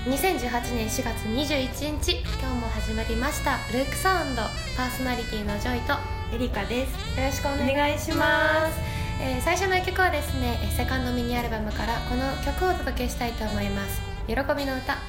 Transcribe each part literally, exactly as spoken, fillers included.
にせんじゅうはちねんしがつにじゅういちにち、今日も始まりましたルークサウンド、パーソナリティのジョイとエリカです。 よろしくお願いします。えー、最初のいっきょくはですね、セカンドミニアルバムからこの曲をお届けしたいと思います。喜びの歌。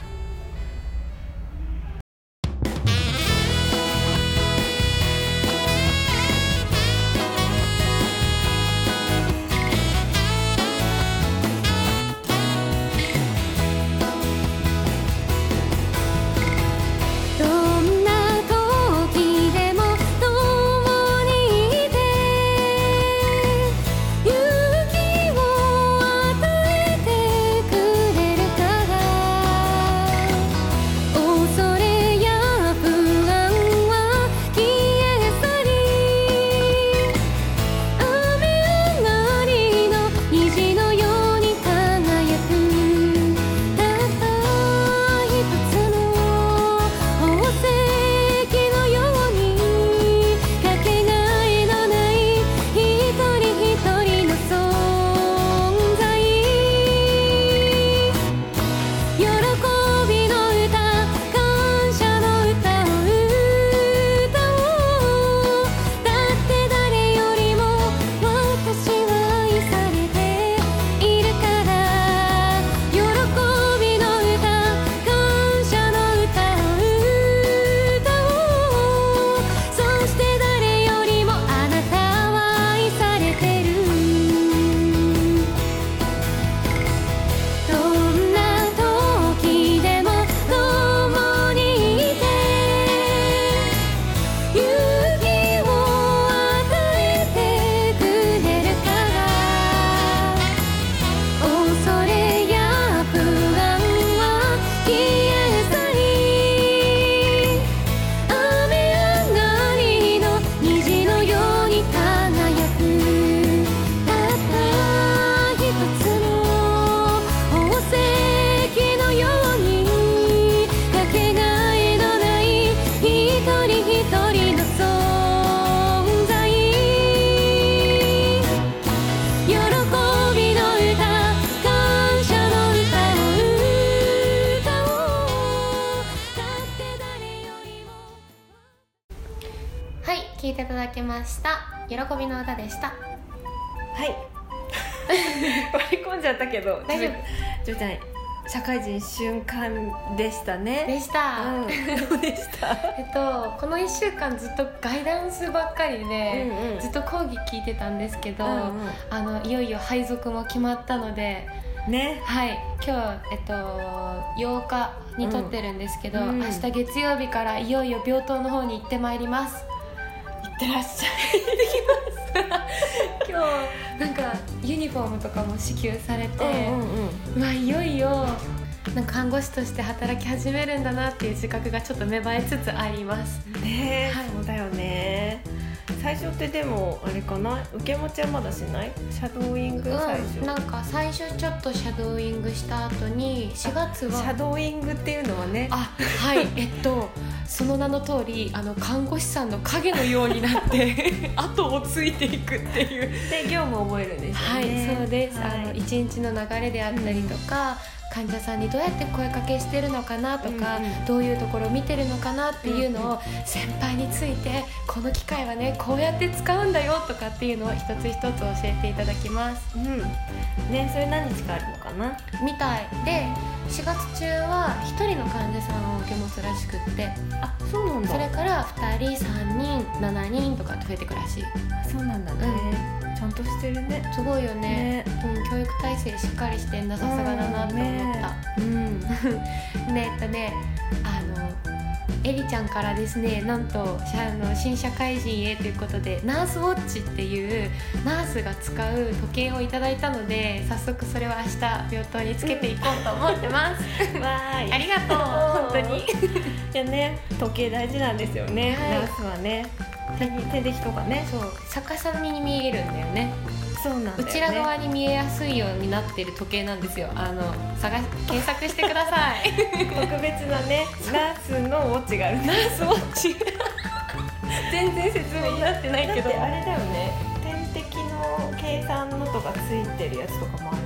聴いていただきました。喜びの歌でした。 はい割り込んじゃったけど大丈夫。 ジョイちゃん、社会人瞬間でしたね。 でした、 うん、どうでしたえっとこのいっしゅうかんずっとガイダンスばっかりで、うんうん、ずっと講義聞いてたんですけど、うんうん、あのいよいよ配属も決まったのでね、 はい、今日、えっと、ようかに撮ってるんですけど、うん、明日月曜日からいよいよ病棟の方に行ってまいります。 行ってらっしゃい。行ってきます今日なんかユニフォームとかも支給されて、うんうんうん、まあ、いよいよなんか看護師として働き始めるんだなっていう自覚がちょっと芽生えつつありますね。 はい、 そうだよね。最初ってでもあれかな、受け持ちはまだしない？シャドーイング最初、 うん、なんか最初ちょっとシャドーイングした後にしがつはシャドーイングっていうのはね、 あ、はいえっとその名の通り、あの看護師さんの影のようになって後をついていくっていうで業務を覚えるんですよね。 はい、そうです、 はい、 あの一日の流れであったりとか、うん、患者さんにどうやって声かけしてるのかなとか、うんうん、どういうところを見てるのかなっていうのを先輩について、この機械はねこうやって使うんだよとかっていうのを一つ一つ教えていただきます。 うんね、それ何日かあるのかなみたいで、しがつちゅうはひとりの患者さんを受け持つらしくって、 あ、そうなんだ。 それからふたり、さんにん、しちにんとか増えてくらしい。 そうなんだね、うん、ちゃんとしてるね。 すごいよね、ね、うん、教育体制しっかりしてんだ、さすがだなと思った。うん、ね、えっとね、あのエリちゃんからですね、なんとあの新社会人へということでナースウォッチっていうナースが使う時計をいただいたので、早速それは明日病棟につけていこうと思ってますわーい、 ありがとう本当にいやね、時計大事なんですよね、はい、ナースはね、手に手できとかね、 そう逆さに見えるんだよね。 そうなんだよね、 内側に見えやすいようになってる時計なんですよ。あの探検索してください特別なねナースのウォッチがある。 ナースウォッチ全然説明になってないけど、 だってあれだよね、点滴の計算のとかついてるやつとかもある。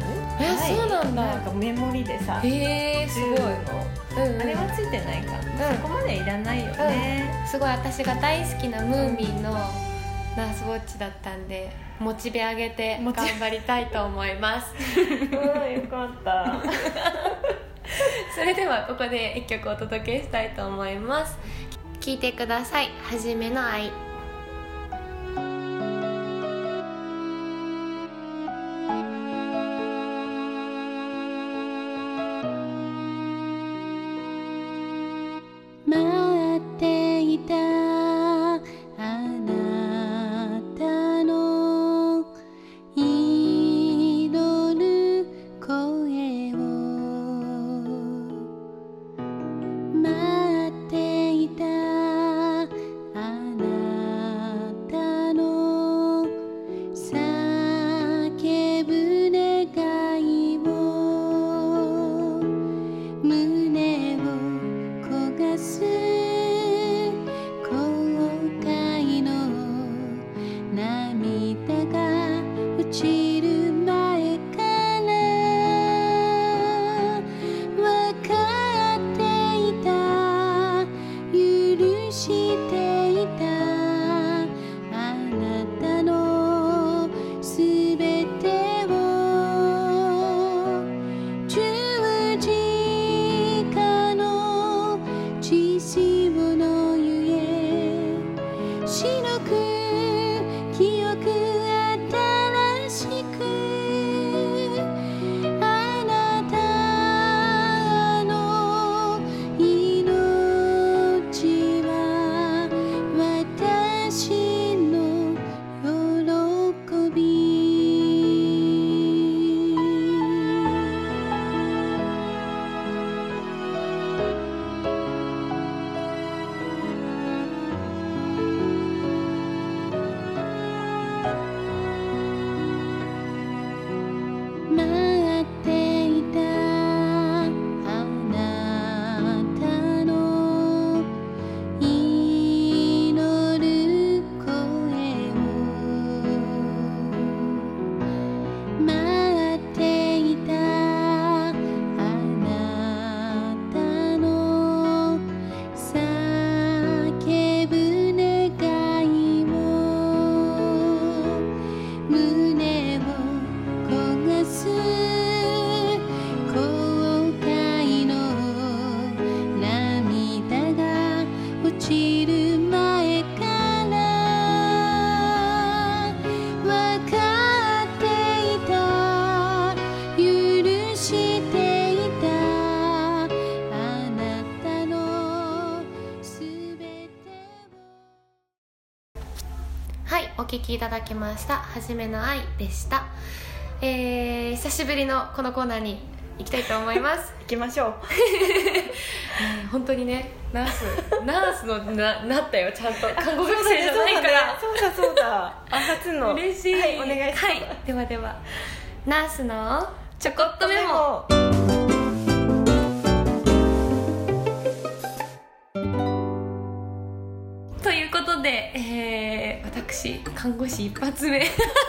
えそうなんだ。 なんかメモリでさ、 へえすごい、 じゅうのうんうん、 あれはついてないか、うん、そこまでいらないよね、 うん、すごい私が大好きなムーミンのナースウォッチだったんで、モチベ上げて頑張りたいと思いますうん、よかったそれではここで一曲お届けしたいと思います。聴いてください。はじめの愛。 待っていたあなたの祈る声を待っていたあなたの叫ぶ願いを胸を焦がす後悔の涙が落ちる前から分かっていた許していたあなたのすべてを十字架の血潮の湯へ白く記憶新しくあなたの命は私の喜び。待っていたあなたの祈る声を待っていたあなたの叫ぶ願いを胸を焦がす後悔の涙が落ちる前から分かっていた許していたあなたのすべてを。 はい、お聴きいただきました。はじめの愛でした。えー、久しぶりのこのコーナーに行きたいと思います行きましょうえー本当にね、ナースナースのななったよ、ちゃんと看護学生じゃないからそうだそうだ、あ、初の嬉しい、 はい、お願いします、 はい、ではではナースのちょこっとメモ。 モということで、えー、私看護師一発目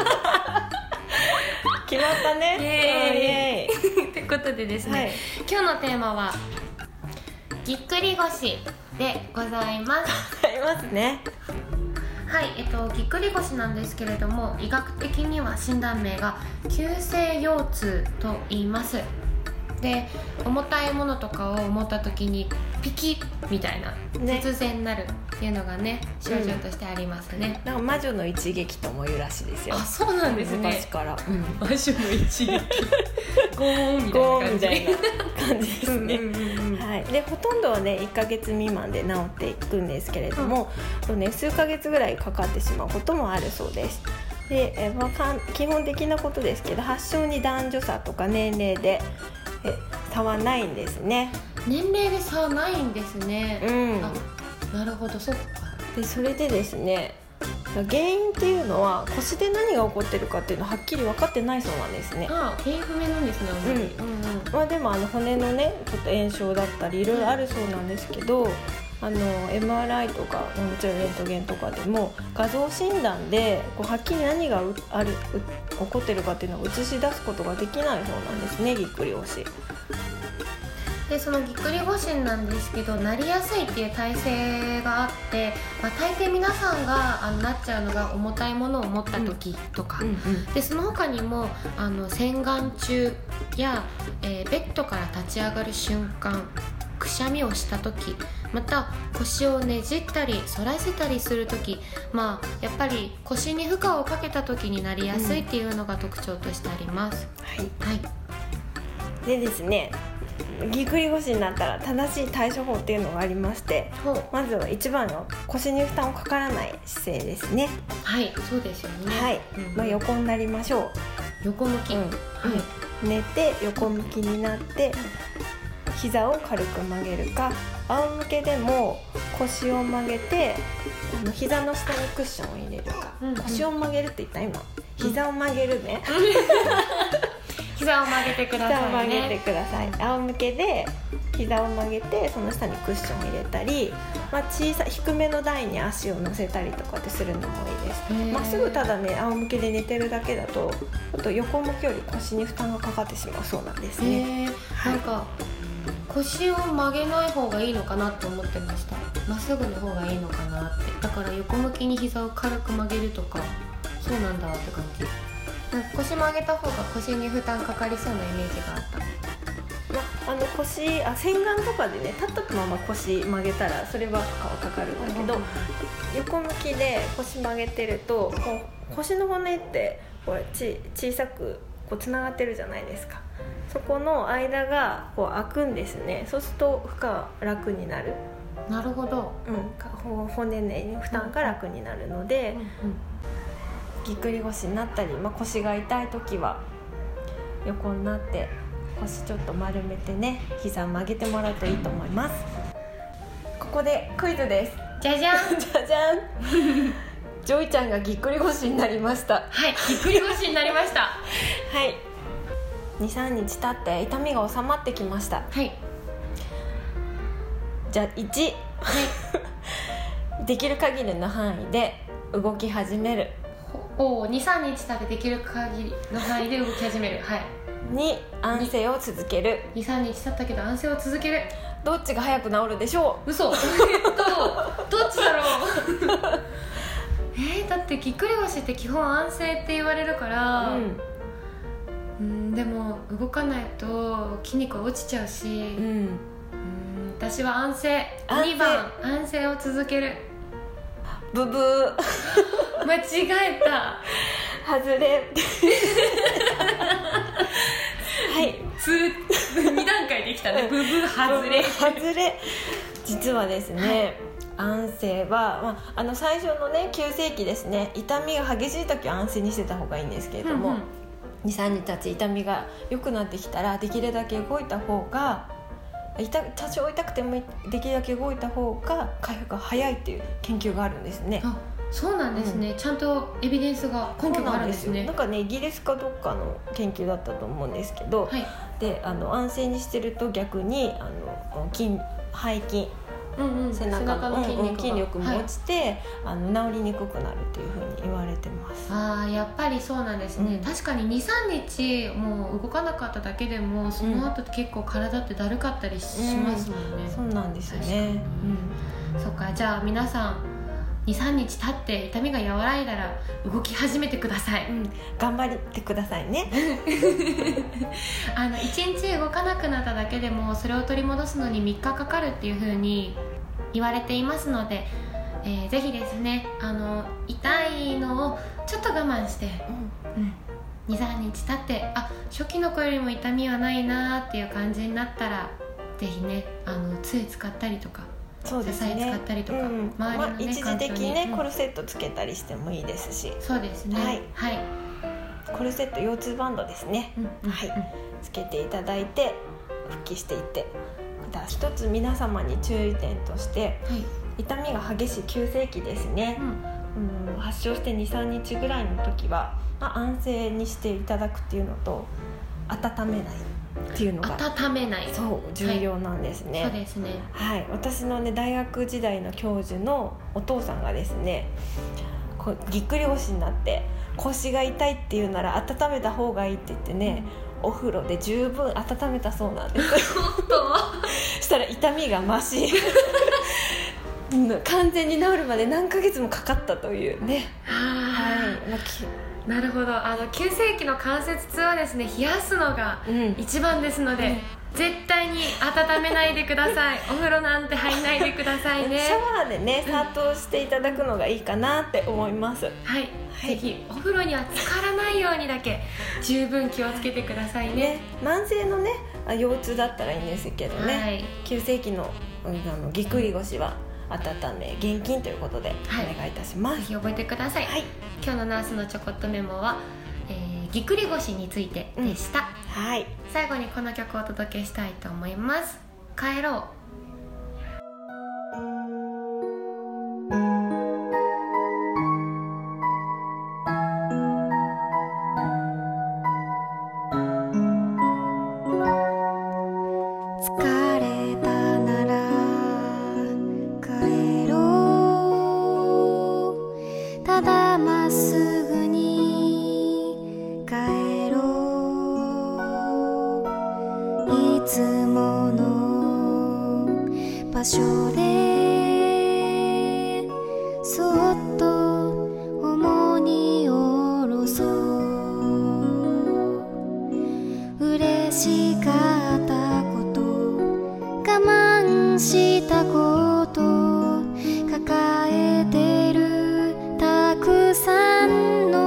決まったね、 イエーイイエということでですね、 はい、 今日のテーマはぎっくり腰でございますありますね。 はい、えっと、ぎっくり腰なんですけれども、医学的には診断名が急性腰痛と言います。で、重たいものとかを持った時にピキッみたいな、 ね、 突然なるっていうのがね、症状としてありますね、 うん、なんか魔女の一撃とも言うらしいですよ。 あ、そうなんですね。 昔から、うん、 魔女の一撃ゴーンみたいな感じみたいな感じですね。 うんうんうんうん、 はい、でほとんどはねいっかげつ未満で治っていくんですけれども、うんね、数ヶ月ぐらいかかってしまうこともあるそうです。でえ、まあ、かん基本的なことですけど、発症に男女差とか年齢でえ差はないんですね。 年齢で差はないんですね、 うん、 あ、なるほど、そっか。 でそれでですね、原因っていうのは腰で何が起こってるかっていうのははっきり分かってないそうなんですね。 あ、原因不明なんですね、あんまり、 うんうんうん、 まあ、でもあの骨のねちょっと炎症だったりいろいろあるそうなんですけど、 あの エムアールアイ とかもちろんレントゲンとかでも画像診断でこうはっきり何がうあるう起こってるかっていうのを映し出すことができない方なんですね、ぎっくり腰。 でそのぎっくり腰なんですけど、なりやすいっていう体勢があって、まあ、大抵皆さんがあのなっちゃうのが重たいものを持った時とか、 うんうんでその他にもあの洗顔中や、えーベッドから立ち上がる瞬間、くしゃみをした時、また腰をねじったり反らせたりする時、まあやっぱり腰に負荷をかけた時になりやすいっていうのが特徴としてあります。 はいはい、 でですね、ぎっくり腰になったら正しい対処法っていうのがありまして、 ほうまずは一番の腰に負担をかからない姿勢ですね。 はいそうですよね。 はい、 うんまあ、横になりましょ横向き、 う、うんはい寝て横向きになって膝を軽く曲げるか、仰向けでも腰を曲げてあの膝の下にクッションを入れるか、 うんうん腰を曲げるって言った今膝を曲げるね、 膝を曲げてくだ膝をさい曲げてね。 ください。仰向けで膝を曲げてその下にクッションを入れたり、まあ、小さい低めの台に足を乗せたりとかってするのもいいです。 へーまっすぐただね仰向けで寝てるだけだとちょっと横向きより腰に負担がかかってしまうそうなんですね。 へーなんか腰を曲げない方がいいのかなって思ってました。まっすぐの方がいいのかなって。だから横向きに膝を軽く曲げるとか、そうなんだって感じ。なんか腰曲げた方が腰に負担かかりそうなイメージがあった。 まあ、あの腰あ洗顔とかでね立ったまま腰曲げたらそれは負荷はかかるんだけど、横向きで腰曲げてるとこう腰の骨ってこれち小さくこうつながってるじゃないですか。そこの間がこう開くんですね。そうすると負荷が楽になる、 なるほど。 うん、かほ骨に負担が楽になるので、ぎっくり腰になったり、まあ、腰が痛い時は横になって腰ちょっと丸めてね膝曲げてもらうといいと思います。ここでクイズです。 じゃじゃん。 じゃじゃんジョイちゃんがぎっくり腰になりました。 はい、ぎっくり腰になりました。 はい、にさんにち経って痛みが収まってきました。 はい。 じゃあいち、できる限りの範囲で動き始める。 おお、にさんにち経ってできる限りの範囲で動き始める。はい。 に、安静を続ける。 にさんにち経ったけど安静を続ける。 どっちが早く治るでしょう。 嘘。えっとどっちだろう。えー、だってぎっくり腰って基本安静って言われるから、 うんうんでも動かないと筋肉落ちちゃうし、 うんうん私は安静。 安静にばん安静を続ける。 ブブー間違えた。 外れはいに段階できたね。ブブー外れ。 外れ実はですね、安静は、まあ、あの最初のね急性期ですね、痛みが激しい時は安静にしてた方がいいんですけれども、 うんうんにさんにち経ち痛みが良くなってきたらできるだけ動いた方が痛多少痛くてもできるだけ動いた方が回復が早いっていう研究があるんですね。 あ、そうなんですね、うん、ちゃんとエビデンスが根拠があるんですね。 なんかねイギリスかどっかの研究だったと思うんですけど、 はい、 であの安静にしてると逆にあの筋背筋、 うんうん、 背中 の, 背中の筋肉が、 うん、筋力も落ちて、はい、あの治りにくくなるっていうふうに言われてます。 ああやっぱりそうなんですね、うん、確かに にさんにちもう動かなかっただけでもその後結構体ってだるかったりしますもんね、 うん、そうなんですよね、 うん、そっか。じゃあ皆さんにさんにち経って痛みが和らいだら動き始めてください、うん、 頑張ってくださいねあのいちにち動かなくなっただけでもそれを取り戻すのにみっかかかるっていう風に言われていますので、えー、ぜひですねあの痛いのをちょっと我慢して、うんうん、にさんにち経ってあ初期の子よりも痛みはないなっていう感じになったらぜひねあの杖使ったりとかそうですね、 支え使ったりとか、うん、周りの、ねまあ、 一時的にね、 うん、 コルセットつけたりしてもいいですし。 そうですね、 はいはい、 コルセット腰痛バンドですね、うん、はい、うん、つけていただいて復帰していってください。一つ皆様に注意点として、はい、痛みが激しい急性期ですね、うん、うん、発症して にさんにちぐらいの時は、まあ、安静にしていただくっていうのと温めない、 っていうのが温めない、 そう重要なんですね、 はい、そうですね、 はい、私のね大学時代の教授のお父さんがですね、こうぎっくり腰になって腰が痛いっていうなら温めた方がいいって言ってね、うん、お風呂で十分温めたそうなんですそしたら痛みが増し完全に治るまで何ヶ月もかかったというね。はい、まあ、 なるほど。あの急性期の関節痛はですね、冷やすのが一番ですので、うん、絶対に温めないでくださいお風呂なんて入んないでくださいね。 シャワーでねサッとしていただくのがいいかなって思います。 はい、はい、ぜひお風呂には浸からないようにだけ十分気をつけてください ね, ね慢性のね腰痛だったらいいんですけどね、はい、急性期の、うん、あのぎっくり腰は温め厳禁ということでお願いいたします、はい、 ぜひ覚えてください、はい、今日のナースのちょこっとメモは、えー、ぎっくり腰についてでした、 うん、はい、 最後にこの曲をお届けしたいと思います。帰ろう。 場所でそっと重荷を下ろそう。嬉しかったこと我慢したこと抱えてるたくさんの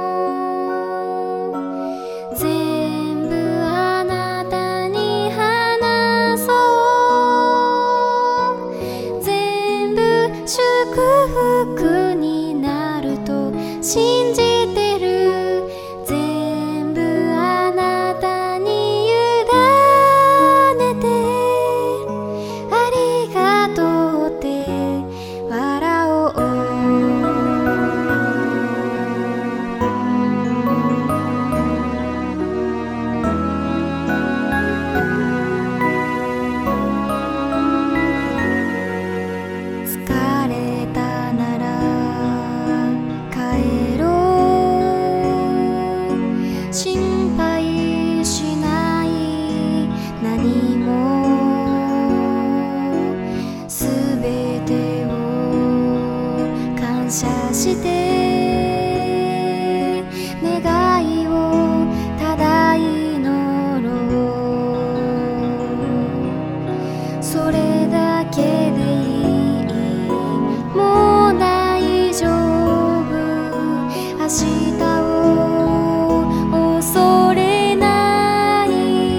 全部あなたに話そう。祝福になると信じてる。全部あなたに委ねてありがとうって笑おう。して願いをただ祈ろう。それだけでいい、もう大丈夫。明日を恐れない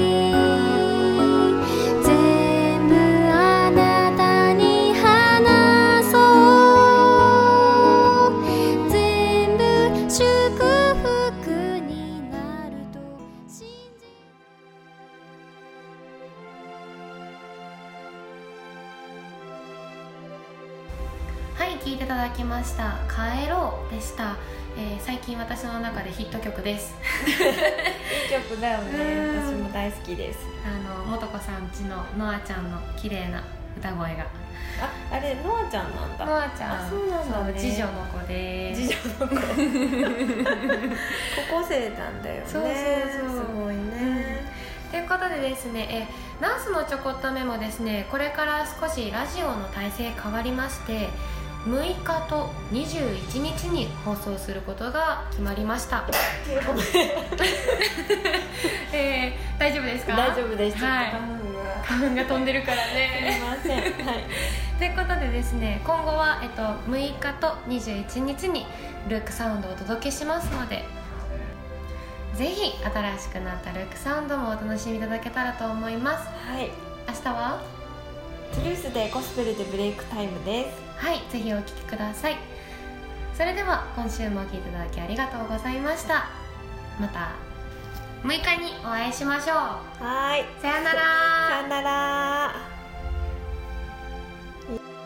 全部あなたに話そう。 はい、聴いていただきました帰ろうでした、えー、最近私の中でヒット曲ですいい曲だよね。私も大好きです。 あのもとこさんちのノアちゃんの綺麗な歌声が、 あ、あれノアちゃんなんだ。 ノアちゃん、 あ、そうなんだね。 次女の子で次女の子高校生なんだよね。 そうそうそう、 すごいね。 ということでですね、えナースのちょこっとメモですね、これから少しラジオの体制変わりまして、むいかとにじゅういちにちに放送することが決まりましたえー、大丈夫ですか？ 大丈夫です。 はい、花粉が飛んでるからねすいません、はい、 ということでですね、今後は、えっと、むいかとにじゅういちにちにルークサウンドをお届けしますので、ぜひ新しくなったルークサウンドもお楽しみいただけたらと思います。 はい、 明日はトゥルースでゴスペルでブレイクタイムです。 はい、ぜひお聴きください。それでは今週もお聴きいただきありがとうございました。またむいかにお会いしましょう。 はい、 さよなら。 さよなら。